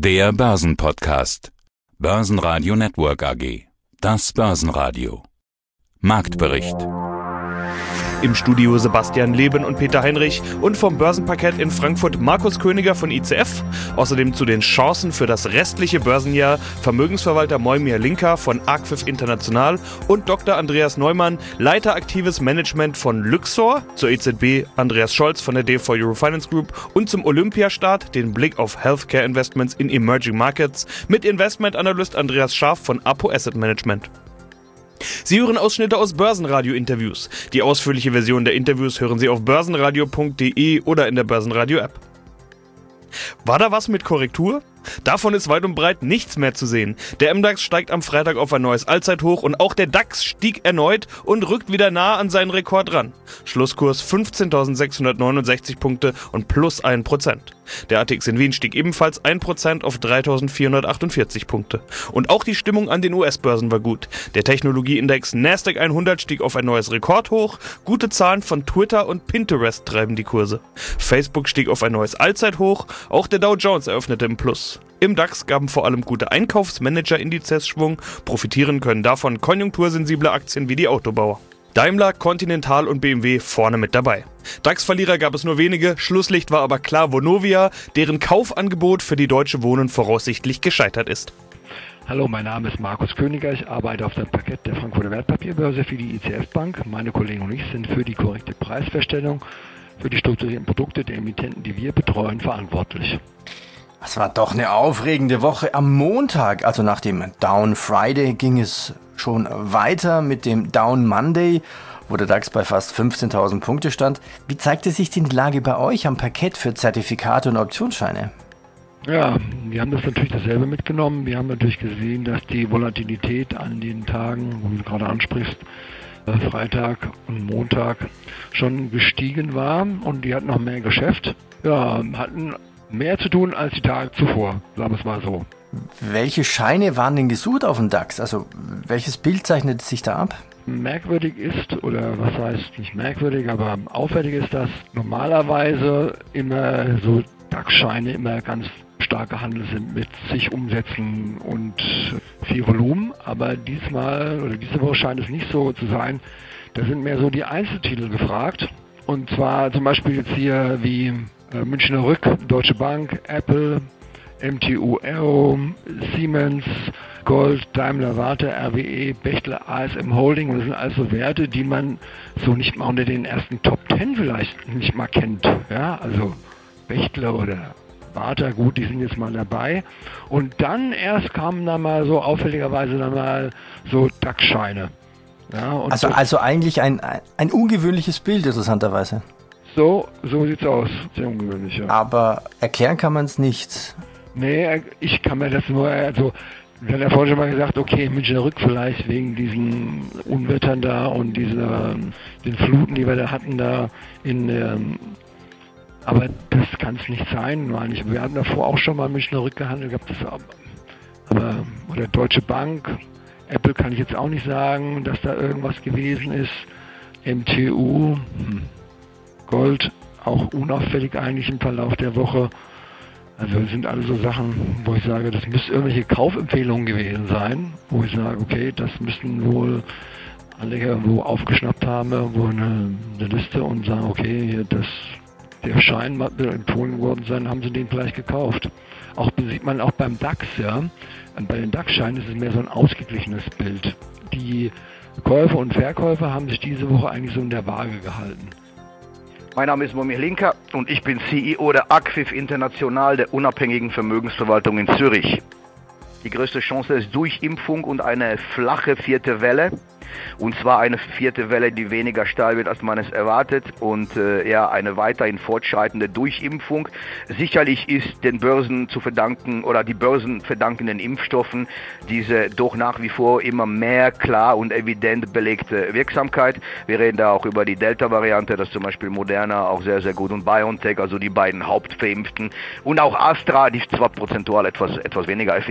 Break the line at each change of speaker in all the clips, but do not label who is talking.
Der Börsenpodcast. Börsenradio Network AG. Das Börsenradio. Marktbericht.
Im Studio Sebastian Leben und Peter Heinrich und vom Börsenparkett in Frankfurt Markus Königer von ICF. Außerdem zu den Chancen für das restliche Börsenjahr Vermögensverwalter Moimir Linka von Arcviv International und Dr. Andreas Neumann, Leiter aktives Management von Luxor, zur EZB Andreas Scholz von der DV Eurofinance Group und zum Olympiastart den Blick auf Healthcare Investments in Emerging Markets mit Investmentanalyst Andreas Scharf von Apo Asset Management. Sie hören Ausschnitte aus Börsenradio-Interviews. Die ausführliche Version der Interviews hören Sie auf börsenradio.de oder in der Börsenradio-App. War da was mit Korrektur? Davon ist weit und breit nichts mehr zu sehen. Der MDAX steigt am Freitag auf ein neues Allzeithoch und auch der DAX stieg erneut und rückt wieder nah an seinen Rekord ran. Schlusskurs 15.669 Punkte und plus 1%. Der ATX in Wien stieg ebenfalls 1% auf 3.448 Punkte. Und auch die Stimmung an den US-Börsen war gut. Der Technologieindex Nasdaq 100 stieg auf ein neues Rekordhoch. Gute Zahlen von Twitter und Pinterest treiben die Kurse. Facebook stieg auf ein neues Allzeithoch. Auch der Dow Jones eröffnete im Plus. Im DAX gaben vor allem gute Einkaufsmanager-Indizes Schwung. Profitieren können davon konjunktursensible Aktien wie die Autobauer. Daimler, Continental und BMW vorne mit dabei. DAX-Verlierer gab es nur wenige, Schlusslicht war aber klar Vonovia, deren Kaufangebot für die Deutsche Wohnen voraussichtlich gescheitert ist.
Hallo, mein Name ist Markus Königer, ich arbeite auf dem Parkett der Frankfurter Wertpapierbörse für die ICF Bank. Meine Kollegen und ich sind für die korrekte Preisfeststellung für die strukturierten Produkte der Emittenten, die wir betreuen, verantwortlich.
Es war doch eine aufregende Woche. Am Montag, also nach dem Down Friday, ging es schon weiter mit dem Down Monday, wo der DAX bei fast 15.000 Punkte stand. Wie zeigte sich denn die Lage bei euch am Parkett für Zertifikate und Optionsscheine?
Ja, wir haben das natürlich dasselbe mitgenommen. Wir haben natürlich gesehen, dass die Volatilität an den Tagen, wo du gerade ansprichst, Freitag und Montag schon gestiegen war und die hatten noch mehr Geschäft. Ja, hatten mehr zu tun als die Tage zuvor, sagen wir es mal so.
Welche Scheine waren denn gesucht auf dem DAX? Also welches Bild zeichnet sich da ab?
Merkwürdig ist, oder was heißt nicht merkwürdig, aber auffällig ist, dass normalerweise immer so DAX-Scheine immer ganz stark gehandelt sind mit zig Umsätzen und viel Volumen, aber diesmal oder diese Woche scheint es nicht so zu sein. Da sind mehr so die Einzeltitel gefragt und zwar zum Beispiel jetzt hier wie Münchner Rück, Deutsche Bank, Apple, MTU Aero, Siemens, Gold, Daimler, Warte, RWE, Bechtle, ASM Holding. Das sind also Werte, die man so nicht mal unter den ersten Top 10 vielleicht nicht mal kennt. Ja, also Bechtle oder Warte, gut, die sind jetzt mal dabei. Und dann erst kamen dann mal so auffälligerweise dann mal so DAX-Scheine. Ja, und
also eigentlich ein ungewöhnliches Bild, interessanterweise.
So sieht's aus. Sehr ungewöhnlich, ja.
Aber erklären kann man es nicht.
Nee, ich kann mir das nur, also, wir haben ja vorhin schon mal gesagt, okay, Münchner Rück vielleicht wegen diesen Unwettern da und den Fluten, die wir da hatten da aber das kann es nicht sein, meine ich. Wir hatten davor auch schon mal Münchner Rück gehandelt gehabt, aber oder Deutsche Bank, Apple kann ich jetzt auch nicht sagen, dass da irgendwas gewesen ist. MTU, Gold, auch unauffällig eigentlich im Verlauf der Woche. Also das sind alle so Sachen, wo ich sage, das müssen irgendwelche Kaufempfehlungen gewesen sein, wo ich sage, okay, das müssen wohl alle irgendwo aufgeschnappt haben, irgendwo eine Liste und sagen, okay, hier der Schein empfohlen worden sein, haben sie den vielleicht gekauft. Auch sieht man auch beim DAX, ja. Bei den DAX-Scheinen ist es mehr so ein ausgeglichenes Bild. Die Käufer und Verkäufer haben sich diese Woche eigentlich so in der Waage gehalten.
Mein Name ist Moimir Linka und ich bin CEO der Arcviv International, der unabhängigen Vermögensverwaltung in Zürich. Die größte Chance ist Durchimpfung und eine flache vierte Welle. Und zwar eine vierte Welle, die weniger steil wird, als man es erwartet und eine weiterhin fortschreitende Durchimpfung. Sicherlich ist den Börsen zu verdanken oder die Börsen verdanken den Impfstoffen diese doch nach wie vor immer mehr klar und evident belegte Wirksamkeit. Wir reden da auch über die Delta-Variante, das zum Beispiel Moderna auch sehr, sehr gut und BioNTech, also die beiden Hauptverimpften und auch Astra, die zwar prozentual etwas weniger effizient ist,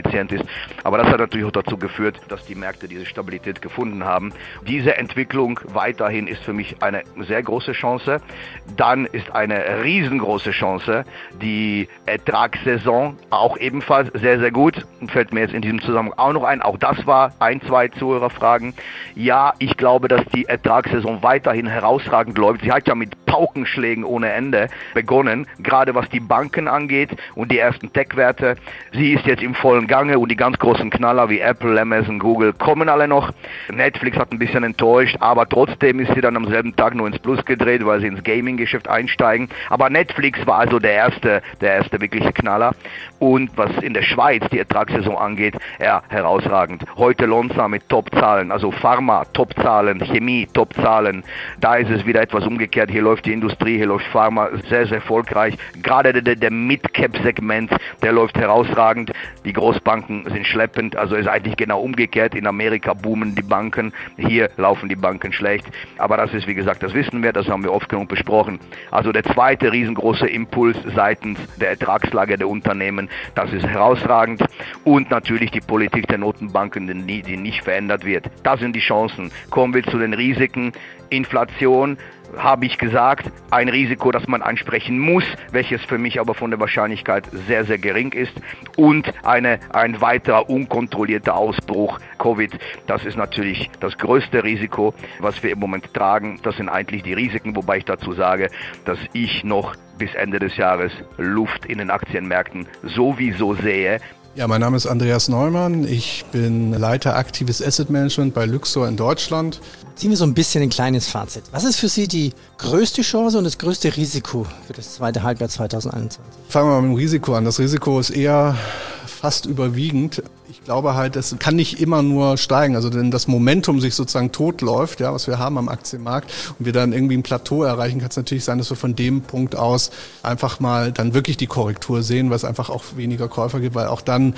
Aber das hat natürlich auch dazu geführt, dass die Märkte diese Stabilität gefunden haben. Diese Entwicklung weiterhin ist für mich eine sehr große Chance. Dann ist eine riesengroße Chance die Ertragssaison, auch ebenfalls sehr, sehr gut. Fällt mir jetzt in diesem Zusammenhang auch noch ein. Auch das war 2 Zuhörerfragen. Ja, ich glaube, dass die Ertragssaison weiterhin herausragend läuft. Sie hat ja mit Paukenschlägen ohne Ende begonnen, gerade was die Banken angeht und die ersten Tech-Werte. Sie ist jetzt im vollen Gange und die ganz großen Knaller wie Apple, Amazon, Google kommen alle noch. Netflix hat ein bisschen enttäuscht, aber trotzdem ist sie dann am selben Tag nur ins Plus gedreht, weil sie ins Gaming-Geschäft einsteigen. Aber Netflix war also der erste wirkliche Knaller. Und was in der Schweiz die Ertragssaison angeht, ja, herausragend. Heute Lonza mit Top-Zahlen, also Pharma, Top-Zahlen, Chemie, Top-Zahlen. Da ist es wieder etwas umgekehrt. Hier läuft die Industrie, hier läuft Pharma sehr, sehr erfolgreich. Gerade der Mid-Cap-Segment, der läuft herausragend. Die Großbanken sind schleppend, also ist eigentlich genau umgekehrt. In Amerika boomen die Banken, hier laufen die Banken schlecht. Aber das ist, wie gesagt, das wissen wir, das haben wir oft genug besprochen. Also der zweite riesengroße Impuls seitens der Ertragslage der Unternehmen, das ist herausragend. Und natürlich die Politik der Notenbanken, die nicht verändert wird. Das sind die Chancen. Kommen wir zu den Risiken. Inflation, habe ich gesagt, ein Risiko, das man ansprechen muss, welches für mich aber von der Wahrscheinlichkeit sehr, sehr gering ist. Und ein weiterer unkontrollierter Ausbruch Covid, das ist natürlich das größte Risiko, was wir im Moment tragen. Das sind eigentlich die Risiken, wobei ich dazu sage, dass ich noch bis Ende des Jahres Luft in den Aktienmärkten sowieso sehe.
Ja, mein Name ist Andreas Neumann. Ich bin Leiter aktives Asset Management bei Luxor in Deutschland.
Ziehen wir so ein bisschen ein kleines Fazit. Was ist für Sie die größte Chance und das größte Risiko für das zweite Halbjahr 2021?
Fangen wir mal mit dem Risiko an. Das Risiko ist eher fast überwiegend. Ich glaube halt, es kann nicht immer nur steigen, also wenn das Momentum sich sozusagen totläuft, ja, was wir haben am Aktienmarkt und wir dann irgendwie ein Plateau erreichen, kann es natürlich sein, dass wir von dem Punkt aus einfach mal dann wirklich die Korrektur sehen, weil es einfach auch weniger Käufer gibt, weil auch dann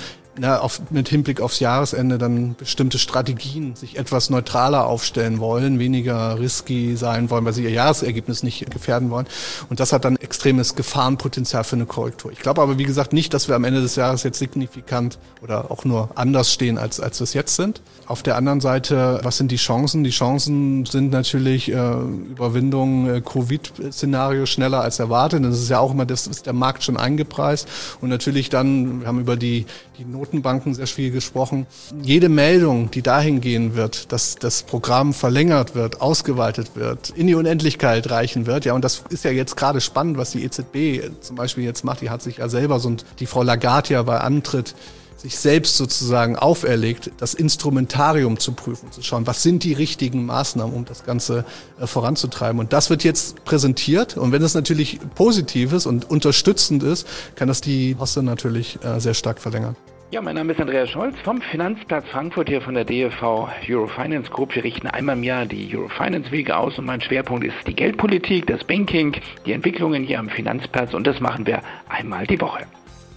mit Hinblick aufs Jahresende dann bestimmte Strategien sich etwas neutraler aufstellen wollen, weniger risky sein wollen, weil sie ihr Jahresergebnis nicht gefährden wollen. Und das hat dann extremes Gefahrenpotenzial für eine Korrektur. Ich glaube aber, wie gesagt, nicht, dass wir am Ende des Jahres jetzt signifikant oder auch nur anders stehen, als wir es jetzt sind. Auf der anderen Seite, was sind die Chancen? Die Chancen sind natürlich Überwindung Covid-Szenario schneller als erwartet. Das ist ja auch immer, das ist der Markt schon eingepreist. Und natürlich dann, wir haben über die Notenbanken sehr viel gesprochen. Jede Meldung, die dahin gehen wird, dass das Programm verlängert wird, ausgeweitet wird, in die Unendlichkeit reichen wird. Ja, und das ist ja jetzt gerade spannend, was die EZB zum Beispiel jetzt macht. Die hat sich ja selber die Frau Lagarde ja bei Antritt sich selbst sozusagen auferlegt, das Instrumentarium zu prüfen, zu schauen, was sind die richtigen Maßnahmen, um das Ganze voranzutreiben. Und das wird jetzt präsentiert. Und wenn es natürlich positiv ist und unterstützend ist, kann das die Kosten natürlich sehr stark verlängern.
Ja, mein Name ist Andreas Scholz vom Finanzplatz Frankfurt hier von der DFV Eurofinance Group. Wir richten einmal im Jahr die Eurofinance-Wege aus und mein Schwerpunkt ist die Geldpolitik, das Banking, die Entwicklungen hier am Finanzplatz und das machen wir einmal die Woche.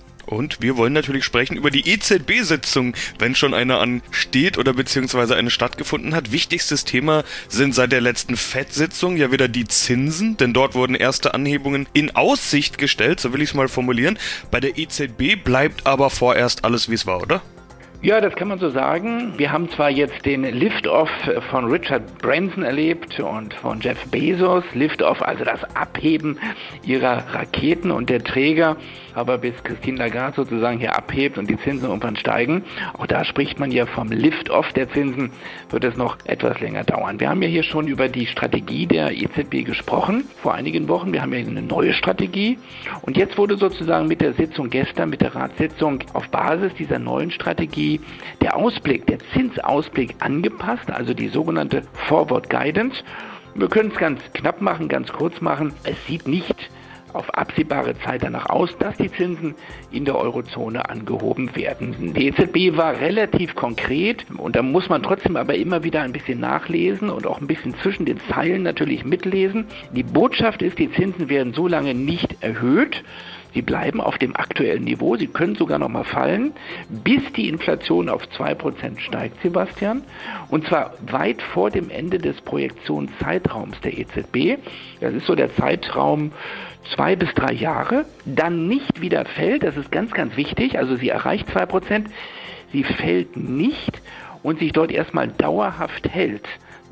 Und wir wollen natürlich sprechen über die EZB-Sitzung, wenn schon eine ansteht oder beziehungsweise eine stattgefunden hat. Wichtigstes Thema sind seit der letzten FED-Sitzung ja wieder die Zinsen, denn dort wurden erste Anhebungen in Aussicht gestellt, so will ich es mal formulieren. Bei der EZB bleibt aber vorerst alles, wie es war, oder?
Ja, das kann man so sagen. Wir haben zwar jetzt den Lift-Off von Richard Branson erlebt und von Jeff Bezos. Lift-Off, also das Abheben ihrer Raketen und der Träger. Aber bis Christine Lagarde sozusagen hier abhebt und die Zinsen irgendwann steigen, auch da spricht man ja vom Lift-Off der Zinsen, wird es noch etwas länger dauern. Wir haben ja hier schon über die Strategie der EZB gesprochen, vor einigen Wochen. Wir haben ja eine neue Strategie. Und jetzt wurde sozusagen mit der Sitzung gestern, mit der Ratssitzung, auf Basis dieser neuen Strategie der Ausblick, der Zinsausblick angepasst, also die sogenannte Forward Guidance. Wir können es ganz knapp machen, ganz kurz machen. Es sieht nicht auf absehbare Zeit danach aus, dass die Zinsen in der Eurozone angehoben werden. Die EZB war relativ konkret und da muss man trotzdem aber immer wieder ein bisschen nachlesen und auch ein bisschen zwischen den Zeilen natürlich mitlesen. Die Botschaft ist, die Zinsen werden so lange nicht erhöht. Sie bleiben auf dem aktuellen Niveau, sie können sogar noch mal fallen, bis die Inflation auf 2% steigt, Sebastian. Und zwar weit vor dem Ende des Projektionszeitraums der EZB. Das ist so der Zeitraum 2 bis 3 Jahre. Dann nicht wieder fällt, das ist ganz, ganz wichtig. Also sie erreicht 2%, sie fällt nicht und sich dort erstmal dauerhaft hält,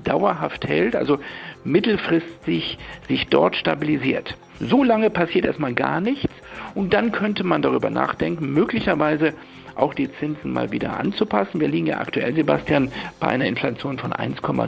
also mittelfristig sich dort stabilisiert. So lange passiert erstmal gar nichts und dann könnte man darüber nachdenken, möglicherweise auch die Zinsen mal wieder anzupassen. Wir liegen ja aktuell, Sebastian, bei einer Inflation von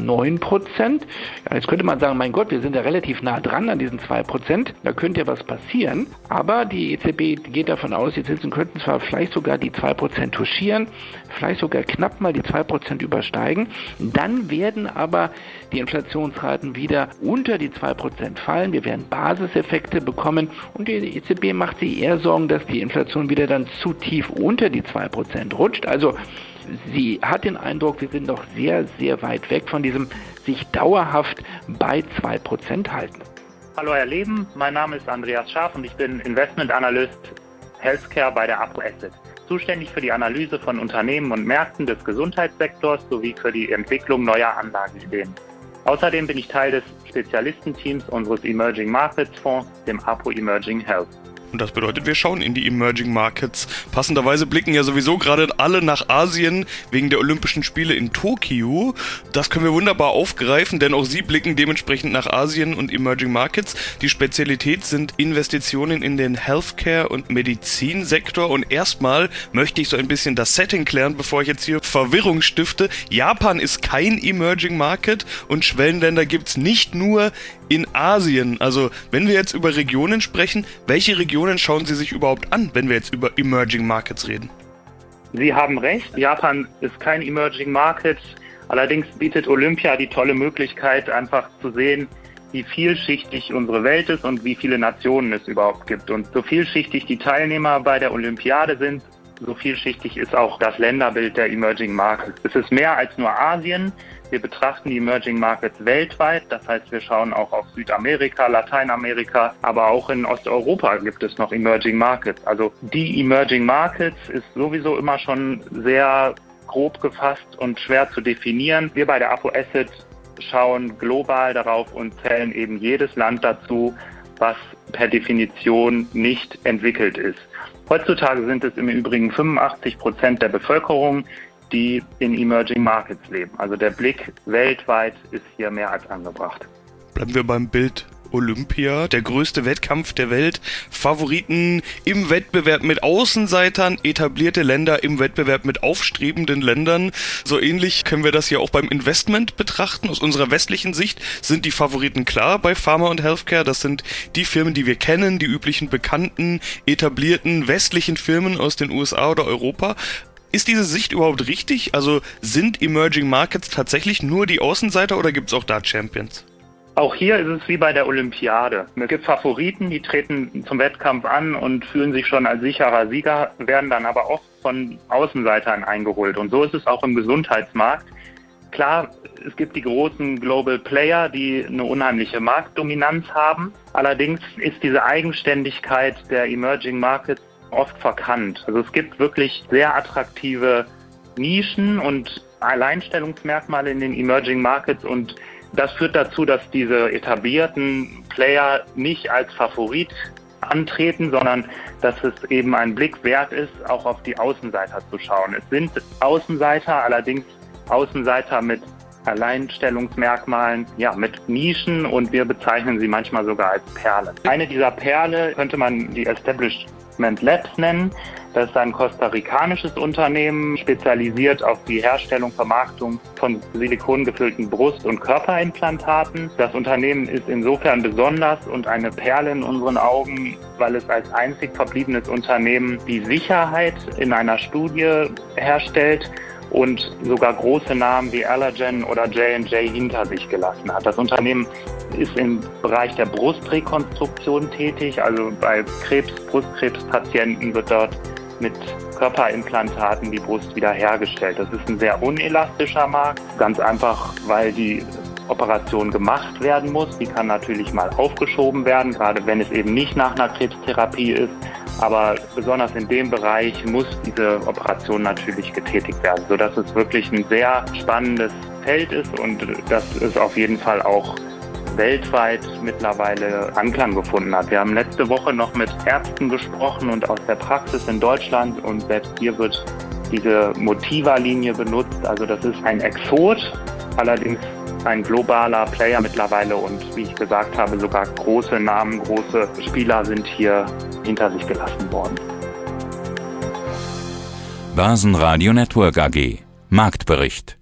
1,9%. Ja, jetzt könnte man sagen, mein Gott, wir sind ja relativ nah dran an diesen 2%. Da könnte ja was passieren. Aber die EZB geht davon aus, die Zinsen könnten zwar vielleicht sogar die 2% touchieren, vielleicht sogar knapp mal die 2% übersteigen. Dann werden aber die Inflationsraten wieder unter die 2% fallen. Wir werden Basiseffekte bekommen und die EZB macht sich eher Sorgen, dass die Inflation wieder dann zu tief unter die 2% rutscht. Also sie hat den Eindruck, wir sind noch sehr, sehr weit weg von diesem sich dauerhaft bei 2% halten.
Hallo Herr Leben, mein Name ist Andreas Scharf und ich bin Investment Analyst Healthcare bei der Apo Asset. Zuständig für die Analyse von Unternehmen und Märkten des Gesundheitssektors sowie für die Entwicklung neuer Anlageideen. Außerdem bin ich Teil des Spezialistenteams unseres Emerging Markets Fonds, dem Apo Emerging Health.
Und das bedeutet, wir schauen in die Emerging Markets. Passenderweise blicken ja sowieso gerade alle nach Asien wegen der Olympischen Spiele in Tokio. Das können wir wunderbar aufgreifen, denn auch Sie blicken dementsprechend nach Asien und Emerging Markets. Die Spezialität sind Investitionen in den Healthcare- und Medizinsektor. Und erstmal möchte ich so ein bisschen das Setting klären, bevor ich jetzt hier Verwirrung stifte. Japan ist kein Emerging Market und Schwellenländer gibt's nicht nur in Asien. Also, wenn wir jetzt über Regionen sprechen, welche Regionen schauen Sie sich überhaupt an, wenn wir jetzt über Emerging Markets reden?
Sie haben recht, Japan ist kein Emerging Market. Allerdings bietet Olympia die tolle Möglichkeit, einfach zu sehen, wie vielschichtig unsere Welt ist und wie viele Nationen es überhaupt gibt. Und so vielschichtig die Teilnehmer bei der Olympiade sind, so vielschichtig ist auch das Länderbild der Emerging Markets. Es ist mehr als nur Asien. Wir betrachten die Emerging Markets weltweit, das heißt, wir schauen auch auf Südamerika, Lateinamerika, aber auch in Osteuropa gibt es noch Emerging Markets. Also die Emerging Markets ist sowieso immer schon sehr grob gefasst und schwer zu definieren. Wir bei der Apo Asset schauen global darauf und zählen eben jedes Land dazu, was per Definition nicht entwickelt ist. Heutzutage sind es im Übrigen 85% der Bevölkerung, die in Emerging Markets leben. Also der Blick weltweit ist hier mehr als angebracht.
Bleiben wir beim Bild Olympia, der größte Wettkampf der Welt, Favoriten im Wettbewerb mit Außenseitern, etablierte Länder im Wettbewerb mit aufstrebenden Ländern. So ähnlich können wir das hier auch beim Investment betrachten. Aus unserer westlichen Sicht sind die Favoriten klar bei Pharma und Healthcare. Das sind die Firmen, die wir kennen, die üblichen bekannten, etablierten westlichen Firmen aus den USA oder Europa. Ist diese Sicht überhaupt richtig? Also sind Emerging Markets tatsächlich nur die Außenseiter oder gibt es auch da Champions?
Auch hier ist es wie bei der Olympiade. Es gibt Favoriten, die treten zum Wettkampf an und fühlen sich schon als sicherer Sieger, werden dann aber oft von Außenseitern eingeholt. Und so ist es auch im Gesundheitsmarkt. Klar, es gibt die großen Global Player, die eine unheimliche Marktdominanz haben. Allerdings ist diese Eigenständigkeit der Emerging Markets oft verkannt. Also es gibt wirklich sehr attraktive Nischen und Alleinstellungsmerkmale in den Emerging Markets und das führt dazu, dass diese etablierten Player nicht als Favorit antreten, sondern dass es eben ein Blick wert ist, auch auf die Außenseiter zu schauen. Es sind Außenseiter, allerdings Außenseiter mit Alleinstellungsmerkmalen, ja, mit Nischen und wir bezeichnen sie manchmal sogar als Perlen. Eine dieser Perle könnte man die Establishment Labs nennen. Das ist ein kostarikanisches Unternehmen, spezialisiert auf die Herstellung, Vermarktung von silikongefüllten Brust- und Körperimplantaten. Das Unternehmen ist insofern besonders und eine Perle in unseren Augen, weil es als einzig verbliebenes Unternehmen die Sicherheit in einer Studie herstellt und sogar große Namen wie Allergan oder J&J hinter sich gelassen hat. Das Unternehmen ist im Bereich der Brustrekonstruktion tätig, also bei Brustkrebspatienten wird dort mit Körperimplantaten die Brust wiederhergestellt. Das ist ein sehr unelastischer Markt, ganz einfach, weil die Operation gemacht werden muss. Die kann natürlich mal aufgeschoben werden, gerade wenn es eben nicht nach einer Krebstherapie ist. Aber besonders in dem Bereich muss diese Operation natürlich getätigt werden, sodass es wirklich ein sehr spannendes Feld ist und dass es auf jeden Fall auch weltweit mittlerweile Anklang gefunden hat. Wir haben letzte Woche noch mit Ärzten gesprochen und aus der Praxis in Deutschland und selbst hier wird diese Motiva-Linie benutzt. Also das ist ein Exot, allerdings ein globaler Player mittlerweile und wie ich gesagt habe, sogar große Namen, große Spieler sind hier hinter sich gelassen worden.
Börsenradio Network AG. Marktbericht.